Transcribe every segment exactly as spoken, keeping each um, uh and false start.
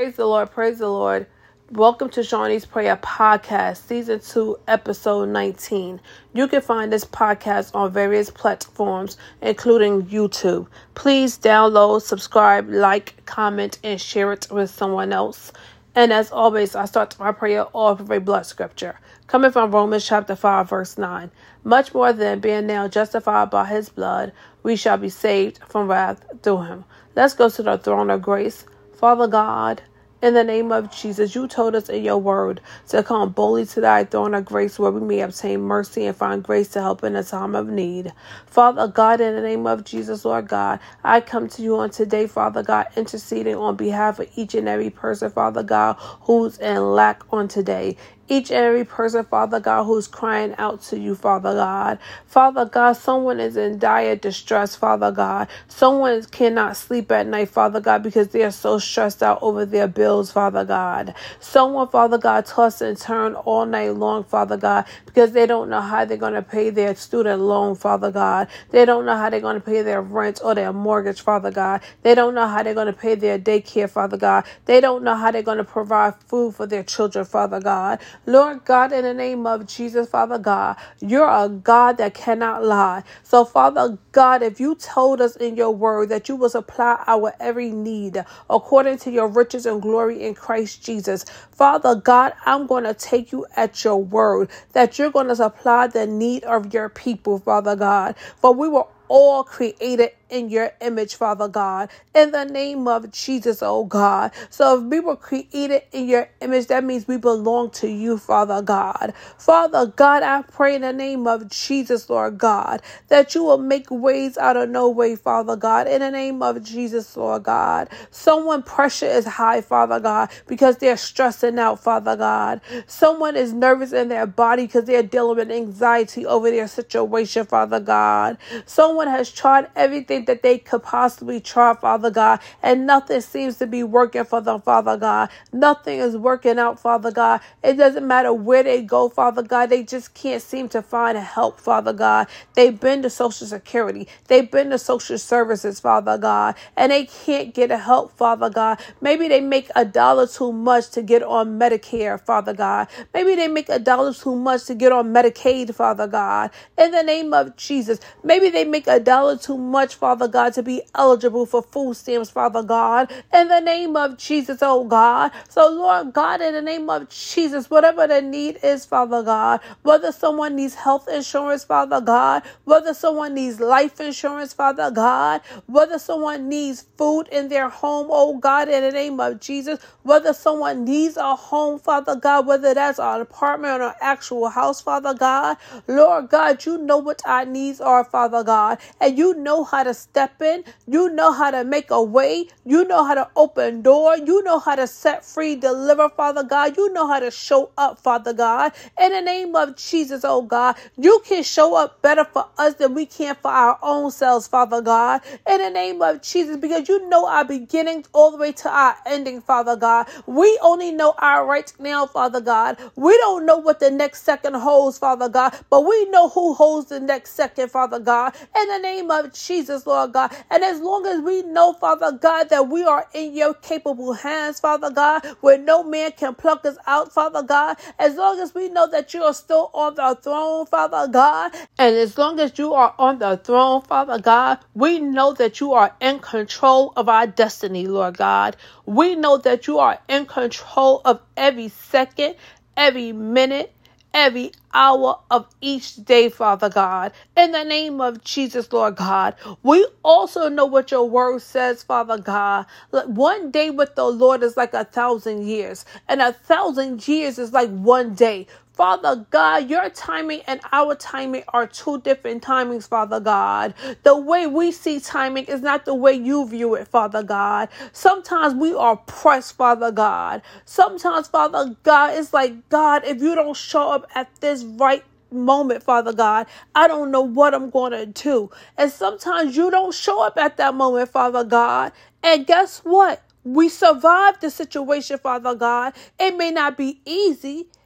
Praise the Lord, praise the Lord. Welcome to Shawnee's Prayer Podcast, Season two, Episode nineteen. You can find this podcast on various platforms, including YouTube. Please download, subscribe, like, comment, and share it with someone else. And as always, I start my prayer off with a blood scripture, coming from Romans chapter five, verse nine. Much more than being now justified by his blood, we shall be saved from wrath through him. Let's go to the throne of grace. Father God, in the name of Jesus, you told us in your word to come boldly to thy throne of grace where we may obtain mercy and find grace to help in a time of need. Father God, in the name of Jesus, Lord God, I come to you on today, Father God, interceding on behalf of each and every person, Father God, who's in lack on today. Each and every person, Father God, who's crying out to you, Father God. Father God, someone is in dire distress, Father God. Someone cannot sleep at night, Father God, because they are so stressed out over their bills, Father God. Someone, Father God, toss and turn all night long, Father God, because they don't know how they're going to pay their student loan, Father God. They don't know how they're going to pay their rent or their mortgage, Father God. They don't know how they're going to pay their daycare, Father God. They don't know how they're going to provide food for their children, Father God. Lord God, in the name of Jesus, Father God, you're a God that cannot lie. So, Father God, if you told us in your word that you will supply our every need according to your riches and glory in Christ Jesus, Father God, I'm going to take you at your word that you're going to supply the need of your people, Father God. For we were all created in your image, Father God, in the name of Jesus, oh God. So if we were created in your image, that means we belong to you, Father God. Father God, I pray in the name of Jesus, Lord God, that you will make ways out of no way, Father God, in the name of Jesus, Lord God. Someone pressure is high, Father God, because they're stressing out, Father God. Someone is nervous in their body because they're dealing with anxiety over their situation, Father God. Someone has tried everything that they could possibly try, Father God, and nothing seems to be working for them, Father God. Nothing is working out, Father God. It doesn't matter where they go, Father God. They just can't seem to find help, Father God. They've been to Social Security. They've been to social services, Father God, and they can't get help, Father God. Maybe they make a dollar too much to get on Medicare, Father God. Maybe they make a dollar too much to get on Medicaid, Father God. In the name of Jesus, maybe they make a dollar too much, Father God, to be eligible for food stamps, Father God, in the name of Jesus, oh God. So, Lord God, in the name of Jesus, whatever the need is, Father God, whether someone needs health insurance, Father God, whether someone needs life insurance, Father God, whether someone needs food in their home, oh God, in the name of Jesus, whether someone needs a home, Father God, whether that's an apartment or an actual house, Father God, Lord God, you know what our needs are, Father God, and you know how to step in. You know how to make a way. You know how to open door. You know how to set free, deliver, Father God. You know how to show up, Father God. In the name of Jesus, oh God, you can show up better for us than we can for our own selves, Father God. In the name of Jesus, because you know our beginning all the way to our ending, Father God. We only know our right now, Father God. We don't know what the next second holds, Father God, but we know who holds the next second, Father God. In the name of Jesus, Lord God. And as long as we know, Father God, that we are in your capable hands, Father God, where no man can pluck us out, Father God, as long as we know that you are still on the throne, Father God, and as long as you are on the throne, Father God, we know that you are in control of our destiny, Lord God. We know that you are in control of every second, every minute, every hour of each day, Father God. In the name of Jesus, Lord God. We also know what your word says, Father God. One day with the Lord is like a thousand years, and a thousand years is like one day. Father God, your timing and our timing are two different timings, Father God. The way we see timing is not the way you view it, Father God. Sometimes we are pressed, Father God. Sometimes, Father God, it's like, God, if you don't show up at this right moment, Father God, I don't know what I'm going to do. And sometimes you don't show up at that moment, Father God. And guess what? We survived the situation, Father God. It may not be easy.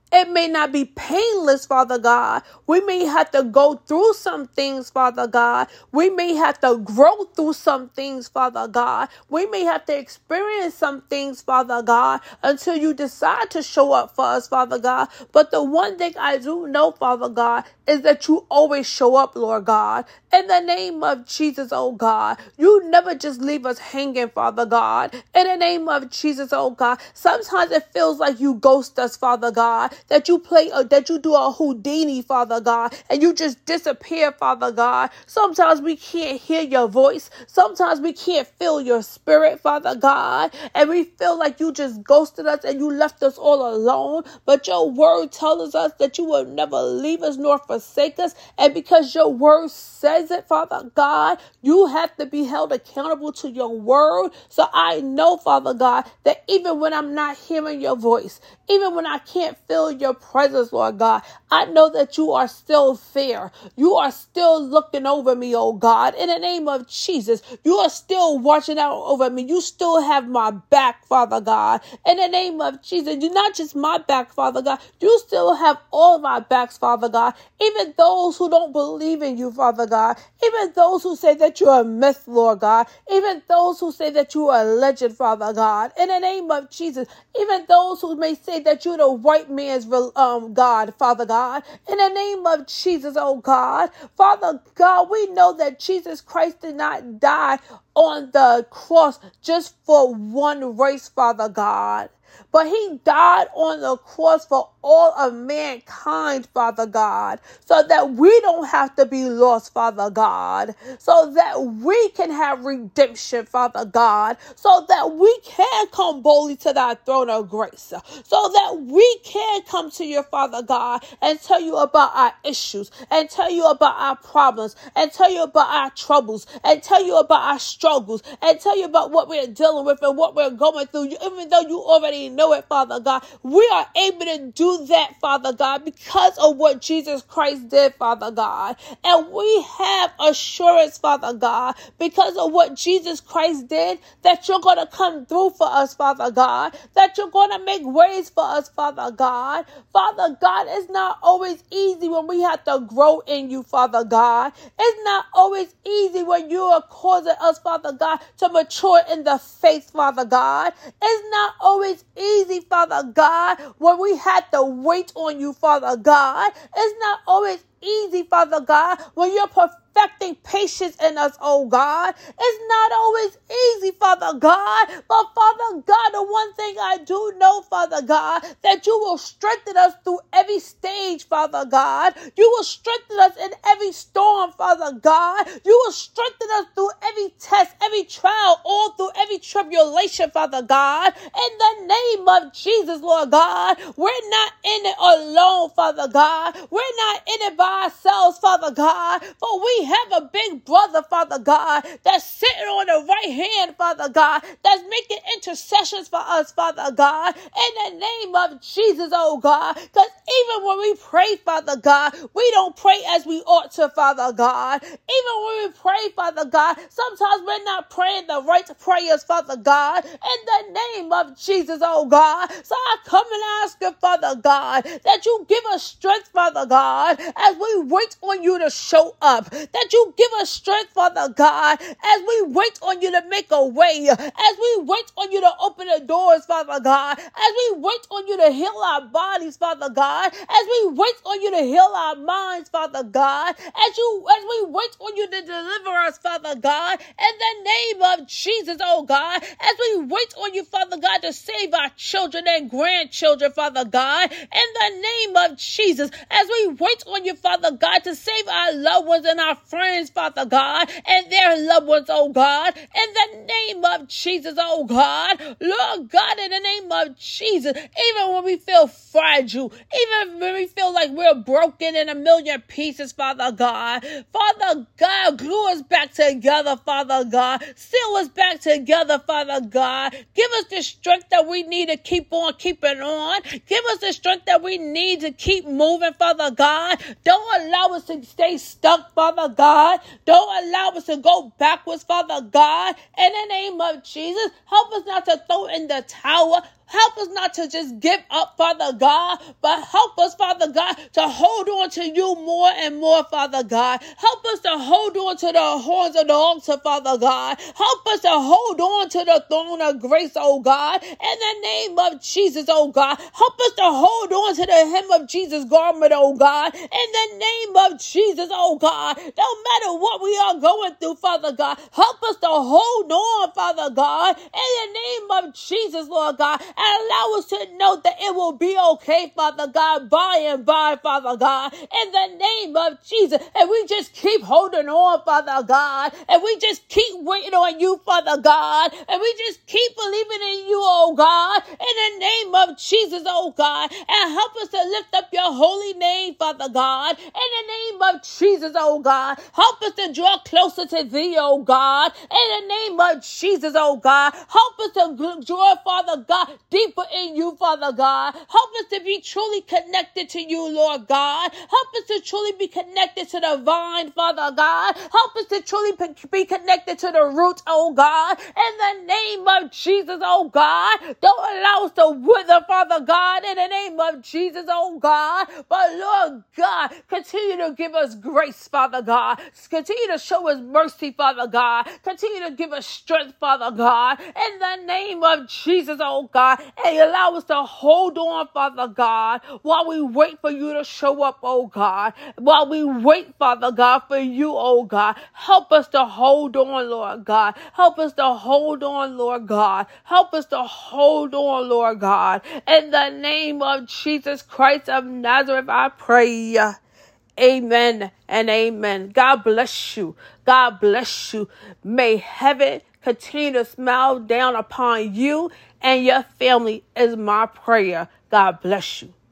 It may not be painless, Father God. We may have to go through some things, Father God. We may have to grow through some things, Father God. We may have to experience some things, Father God, until you decide to show up for us, Father God. But the one thing I do know, Father God, is that you always show up, Lord God. In the name of Jesus, oh God, you never just leave us hanging, Father God. In the name of Jesus, oh God, sometimes it feels like you ghost us, Father God, that you play, uh, that you do a Houdini, Father God, and you just disappear, Father God. Sometimes we can't hear your voice. Sometimes we can't feel your spirit, Father God, and we feel like you just ghosted us and you left us all alone. But your word tells us that you will never leave us nor forsake us, and because your word says it, Father God, you have to be held accountable to your word. So I know, Father God, that even when I'm not hearing your voice, even when I can't feel your presence, Lord God, I know that you are still there. You are still looking over me, oh God. In the name of Jesus, you are still watching out over me. You still have my back, Father God. In the name of Jesus, you're not just my back, Father God. You still have all my backs, Father God. Even those who don't believe in you, Father God. Even those who say that you're a myth, Lord God. Even those who say that you are a legend, Father God. In the name of Jesus, even those who may say that you're the white man's um, God, Father God. In the name of Jesus, oh God. Father God, we know that Jesus Christ did not die on the cross just for one race, Father God. But he died on the cross for all of mankind, Father God, so that we don't have to be lost, Father God, so that we can have redemption, Father God, so that we can come boldly to thy throne of grace, so that we can come to your Father God and tell you about our issues, and tell you about our problems, and tell you about our troubles, and tell you about our struggles, and tell you about what we're dealing with and what we're going through, even though you already know it, Father God. We are able to do that, Father God, because of what Jesus Christ did, Father God. And we have assurance, Father God, because of what Jesus Christ did, that you're going to come through for us, Father God, that you're going to make ways for us, Father God. Father God, it's not always easy when we have to grow in you, Father God. It's not always easy when you are causing us, Father God, to mature in the faith, Father God. It's not always easy, Father God, when we had to wait on you, Father God. It's not always easy, Father God, when you're perfecting patience in us, oh God. It's not always easy, Father God, but Father God, the one thing I do know, Father God, that you will strengthen us through every stage, Father God. You will strengthen us in every storm, Father God. You will strengthen us through every test, every trial, all through every tribulation, Father God. In the name of Jesus, Lord God, we're not in it alone, Father God. We're not in it by ourselves, Father God, but we have a big brother, Father God, that's sitting on the right hand, Father God, that's making intercessions for us, Father God, in the name of Jesus, oh God, because even when we pray, Father God, we don't pray as we ought to, Father God. Even when we pray, Father God, sometimes we're not praying the right prayers, Father God, in the name of Jesus, oh God. So I come and ask you, Father God, that you give us strength, Father God, as we wait on you to show up, that you give us strength, Father God, as we wait on you to make a way, as we wait on you to open the doors, Father God, as we wait on you to heal our bodies, Father God, as we wait on you to heal our minds, Father God, as you as we wait on you to deliver us, Father God, in the name of Jesus, oh God, as we wait on you, Father God, to save our children and grandchildren, Father God, in the name of Jesus, as we wait on you, Father God, to save our loved ones and our friends, Father God, and their loved ones, oh God, in the name of Jesus, oh God, Lord God, in the name of Jesus, even when we feel fragile, even when we feel like we're broken in a million pieces, Father God, Father God, glue us back together, Father God, seal us back together, Father God, give us the strength that we need to keep on keeping on, give us the strength that we need to keep moving, Father God. Don't allow us to stay stuck, Father God. Don't allow us to go backwards, Father God. In the name of Jesus, help us not to throw in the towel. Help us not to just give up, Father God, but help us, Father God, to hold on to you more and more, Father God. Help us to hold on to the horns of the altar, Father God. Help us to hold on to the throne of grace, oh God, in the name of Jesus, oh God. Help us to hold on to the hem of Jesus' garment, oh God, in the name of Jesus, oh God. No matter what we are going through, Father God, help us to hold on, Father God, in the name of Jesus, Lord God, and allow us to know that it will be okay, Father God, by and by, Father God, in the name of Jesus. And we just keep holding on, Father God, and we just keep waiting on you, Father God, and we just keep believing in you, oh God, in the name of Jesus, oh God, and help us to lift up your holy name, Father God, in the name of Jesus, oh God. Help us to draw closer to thee, oh God, in the name of Jesus, oh God. Help us to draw, Father God, deeper in you, Father God. Help us to be truly connected to you, Lord God. Help us to truly be connected to the vine, Father God. Help us to truly be connected to the root, oh God, in the name of Jesus, oh God. Don't allow us to wither, Father God, in the name of Jesus, oh God. But Lord God, continue to give us grace, Father God. Continue to show us mercy, Father God. Continue to give us strength, Father God, in the name of Jesus, oh God. And allow us to hold on, Father God, while we wait for you to show up, oh God. While we wait, Father God, for you, oh God. Help us to hold on, Lord God. Help us to hold on, Lord God. Help us to hold on, Lord God. In the name of Jesus Christ of Nazareth, I pray. Amen and amen. God bless you. God bless you. May heaven continue to smile down upon you and your family is my prayer. God bless you.